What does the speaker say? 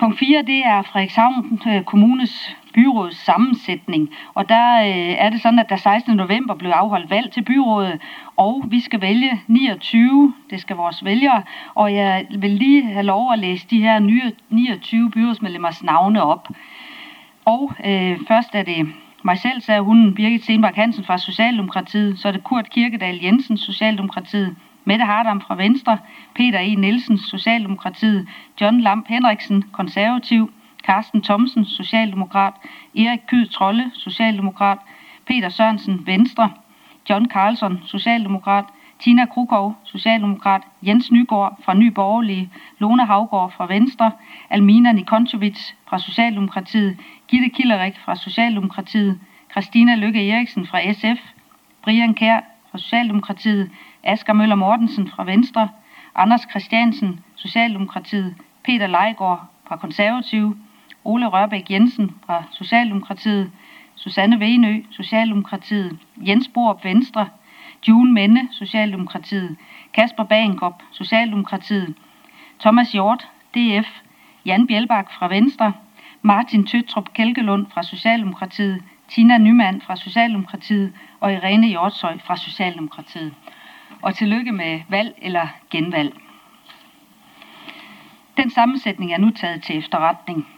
Punkt 4, det er Frederikshavn Kommunes byråds sammensætning, og der er det sådan, at der 16. november blev afholdt valg til byrådet, og vi skal vælge 29, det skal vores vælgere, og jeg vil lige have lov at læse de her 29 byrådsmedlemmers navne op. Og først er det mig selv, så er hun Birgit Stenbak Hansen fra Socialdemokratiet, så er det Kurt Kirkedal Jensen, Socialdemokratiet, Mette Hardam fra Venstre, Peter E. Nielsen, Socialdemokratiet, John Lamp Henriksen, Konservativ, Carsten Thomsen, Socialdemokrat, Erik Kyed Trolle, Socialdemokrat, Peter Sørensen, Venstre, John Carlson, Socialdemokrat, Tina Krukov, Socialdemokrat, Jens Nygaard fra Ny Borgerlige, Lone Havgård fra Venstre, Almina Nikontovic fra Socialdemokratiet, Gitte Killerik fra Socialdemokratiet, Christina Lykke Eriksen fra SF, Brian Kjær fra Socialdemokratiet, Asger Møller Mortensen fra Venstre, Anders Christiansen, Socialdemokratiet, Peter Leigård fra Konservative, Ole Rørbæk Jensen fra Socialdemokratiet, Susanne Venø, Socialdemokratiet, Jens Borup Venstre, June Menne, Socialdemokratiet, Kasper Bagenkop, Socialdemokratiet, Thomas Hjort, DF, Jan Bjelbak fra Venstre, Martin Tøttrup Kælkelund fra Socialdemokratiet, Tina Nyman fra Socialdemokratiet og Irene Hjortshøj fra Socialdemokratiet. Og tillykke med valg eller genvalg. Den sammensætning er nu taget til efterretning.